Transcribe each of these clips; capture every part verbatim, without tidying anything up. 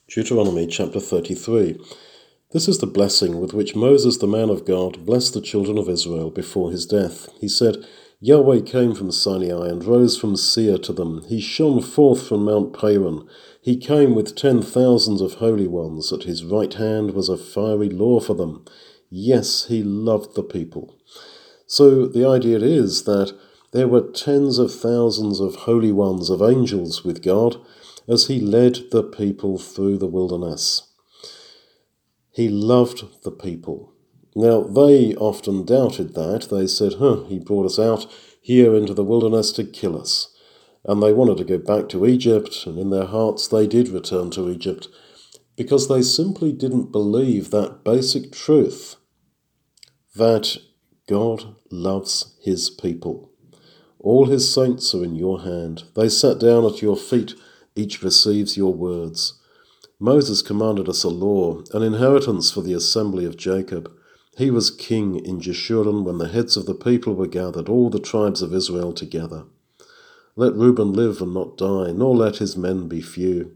Deuteronomy chapter thirty-three. This is the blessing with which Moses, the man of God, blessed the children of Israel before his death. He said, Yahweh came from Sinai and rose from Seir to them. He shone forth from Mount Paran. He came with ten thousands of holy ones. At his right hand was a fiery law for them. Yes, he loved the people. So the idea is that there were tens of thousands of holy ones, of angels with God, as he led the people through the wilderness. He loved the people. Now, they often doubted that. They said, huh, he brought us out here into the wilderness to kill us. And they wanted to go back to Egypt, and in their hearts they did return to Egypt, because they simply didn't believe that basic truth, that God loves his people. All his saints are in your hand. They sat down at your feet. Each receives your words. Moses commanded us a law, an inheritance for the assembly of Jacob. He was king in Jeshurun when the heads of the people were gathered, all the tribes of Israel together. Let Reuben live and not die, nor let his men be few.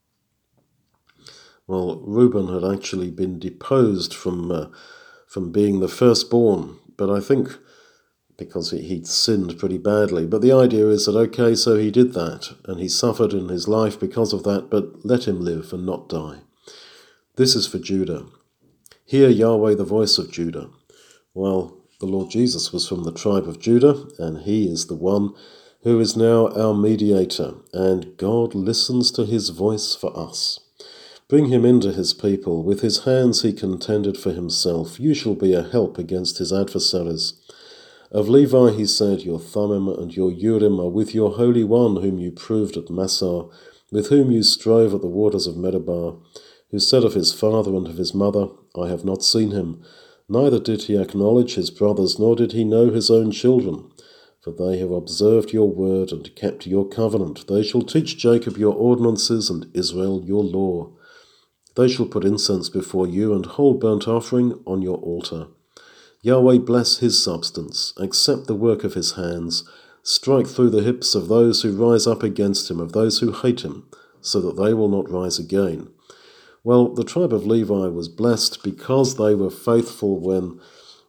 Well, Reuben had actually been deposed from uh, from being the firstborn, but I think because he'd sinned pretty badly. But the idea is that, okay, so he did that, and he suffered in his life because of that, but let him live and not die. This is for Judah. Hear Yahweh, the voice of Judah. Well, the Lord Jesus was from the tribe of Judah, and he is the one who is now our mediator, and God listens to his voice for us. Bring him into his people. With his hands he contended for himself. You shall be a help against his adversaries. Of Levi he said, Your Thummim and your Urim are with your Holy One, whom you proved at Massah, with whom you strove at the waters of Meribah, who said of his father and of his mother, I have not seen him. Neither did he acknowledge his brothers, nor did he know his own children. For they have observed your word and kept your covenant. They shall teach Jacob your ordinances and Israel your law. They shall put incense before you and whole burnt offering on your altar. Yahweh bless his substance, accept the work of his hands, strike through the hips of those who rise up against him, of those who hate him, so that they will not rise again. Well, the tribe of Levi was blessed because they were faithful when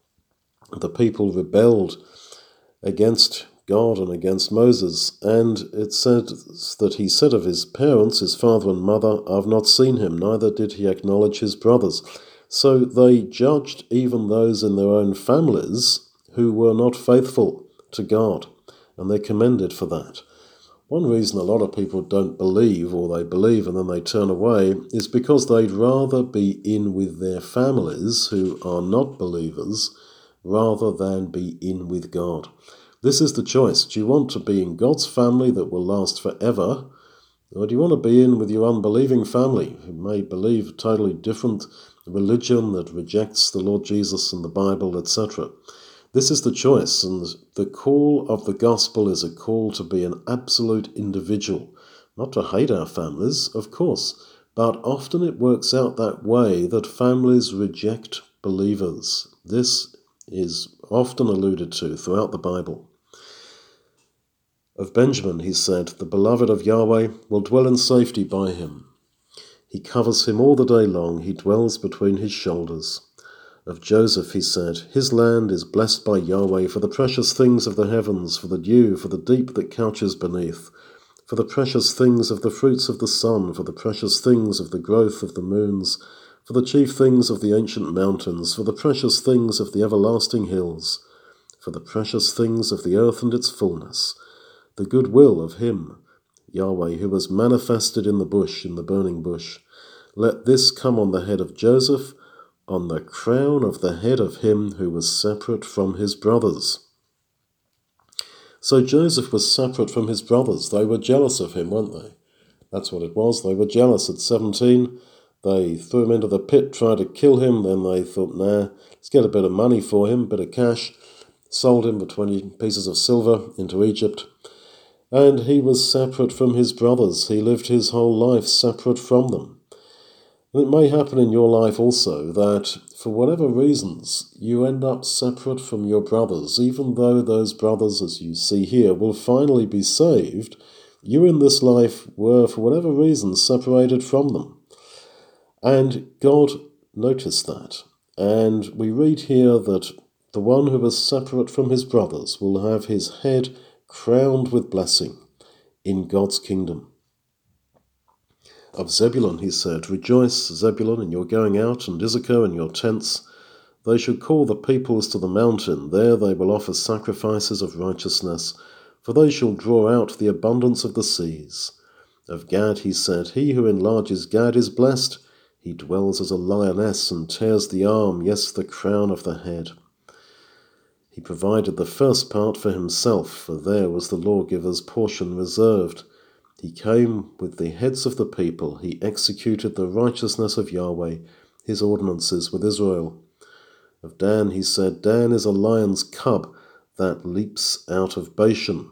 the people rebelled against God and against Moses, and it said that he said of his parents, his father and mother, I have not seen him, neither did he acknowledge his brothers. So they judged even those in their own families who were not faithful to God, and they're commended for that. One reason a lot of people don't believe, or they believe and then they turn away, is because they'd rather be in with their families who are not believers rather than be in with God. This is the choice. Do you want to be in God's family that will last forever, or do you want to be in with your unbelieving family who may believe a totally different religion that rejects the Lord Jesus and the Bible, et cetera? This is the choice, and the call of the gospel is a call to be an absolute individual, not to hate our families, of course, but often it works out that way that families reject believers. This is often alluded to throughout the Bible. Of Benjamin he said, The beloved of Yahweh will dwell in safety by him. He covers him all the day long, he dwells between his shoulders. Of Joseph he said, His land is blessed by Yahweh for the precious things of the heavens, for the dew, for the deep that couches beneath, for the precious things of the fruits of the sun, for the precious things of the growth of the moons, for the chief things of the ancient mountains, for the precious things of the everlasting hills, for the precious things of the earth and its fullness, the good will of him, Yahweh, who was manifested in the bush, in the burning bush. Let this come on the head of Joseph, on the crown of the head of him who was separate from his brothers. So Joseph was separate from his brothers. They were jealous of him, weren't they? That's what it was. They were jealous at seventeen. They threw him into the pit, tried to kill him. Then they thought, nah, let's get a bit of money for him, a bit of cash. Sold him for twenty pieces of silver into Egypt. And he was separate from his brothers. He lived his whole life separate from them. And it may happen in your life also that, for whatever reasons, you end up separate from your brothers, even though those brothers, as you see here, will finally be saved. You in this life were, for whatever reason, separated from them. And God noticed that. And we read here that the one who is separate from his brothers will have his head crowned with blessing in God's kingdom. Of Zebulun he said, Rejoice, Zebulun, in your going out, and Issachar in your tents. They shall call the peoples to the mountain. There they will offer sacrifices of righteousness, for they shall draw out the abundance of the seas. Of Gad he said, He who enlarges Gad is blessed. He dwells as a lioness and tears the arm, yes, the crown of the head. He provided the first part for himself, for there was the lawgiver's portion reserved. He came with the heads of the people. He executed the righteousness of Yahweh, his ordinances with Israel. Of Dan he said, Dan is a lion's cub that leaps out of Bashan.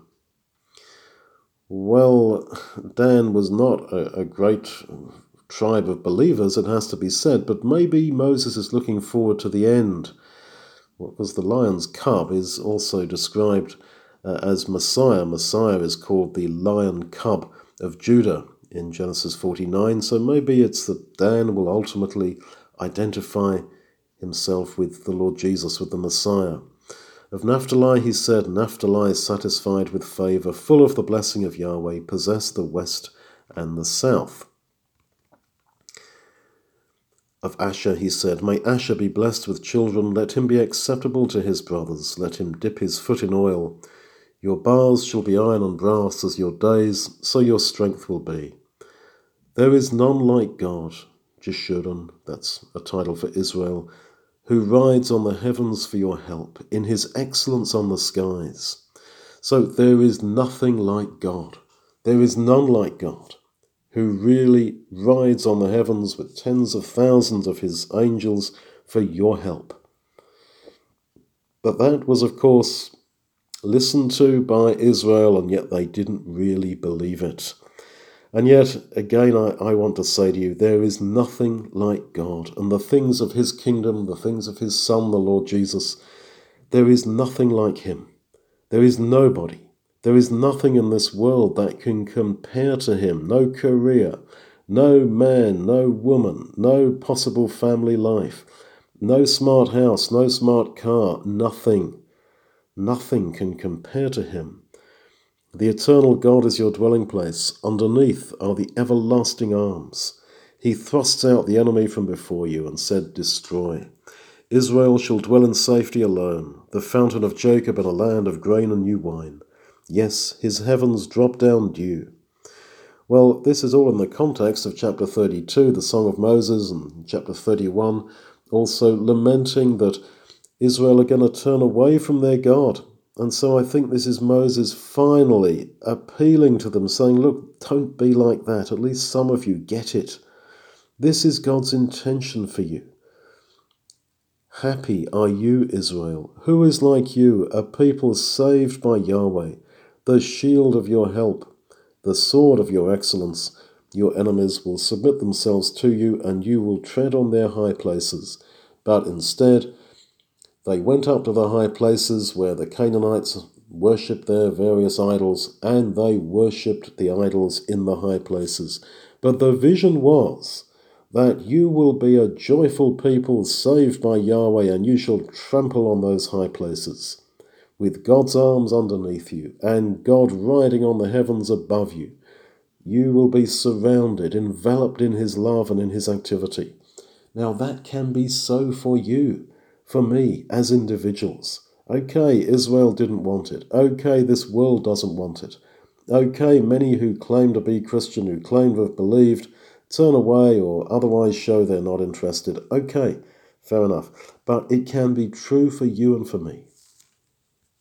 Well, Dan was not a, a great tribe of believers, it has to be said, but maybe Moses is looking forward to the end, because the lion's cub is also described uh, as Messiah. Messiah is called the lion cub of Judah in Genesis forty-nine, so maybe it's that Dan will ultimately identify himself with the Lord Jesus, with the Messiah. Of Naphtali he said, Naphtali is satisfied with favour, full of the blessing of Yahweh, possess the west and the south. Of Asher he said, May Asher be blessed with children, let him be acceptable to his brothers, let him dip his foot in oil. Your bars shall be iron and brass as your days, so your strength will be. There is none like God, Jeshurun, that's a title for Israel, who rides on the heavens for your help, in his excellence on the skies. So there is nothing like God. There is none like God, who really rides on the heavens with tens of thousands of his angels for your help. But that was, of course, listened to by Israel, and yet they didn't really believe it. And yet, again, I, I want to say to you, there is nothing like God, and the things of his kingdom, the things of his Son, the Lord Jesus, there is nothing like him. There is nobody. There is nothing in this world that can compare to him. No career, no man, no woman, no possible family life, no smart house, no smart car, nothing. Nothing can compare to him. The eternal God is your dwelling place. Underneath are the everlasting arms. He thrusts out the enemy from before you and said, Destroy. Israel shall dwell in safety alone, the fountain of Jacob in a land of grain and new wine. Yes, his heavens drop down dew. Well, this is all in the context of chapter thirty-two, the Song of Moses, and chapter thirty-one, also lamenting that Israel are going to turn away from their God. And so I think this is Moses finally appealing to them, saying, look, don't be like that. At least some of you get it. This is God's intention for you. Happy are you, Israel. Who is like you, a people saved by Yahweh, the shield of your help, the sword of your excellence. Your enemies will submit themselves to you, and you will tread on their high places. But instead, they went up to the high places where the Canaanites worshipped their various idols, and they worshipped the idols in the high places. But the vision was that you will be a joyful people saved by Yahweh, and you shall trample on those high places, with God's arms underneath you, and God riding on the heavens above you. You will be surrounded, enveloped in his love and in his activity. Now that can be so for you, for me, as individuals. Okay, Israel didn't want it. Okay, this world doesn't want it. Okay, many who claim to be Christian, who claim to have believed, turn away or otherwise show they're not interested. Okay, fair enough. But it can be true for you and for me.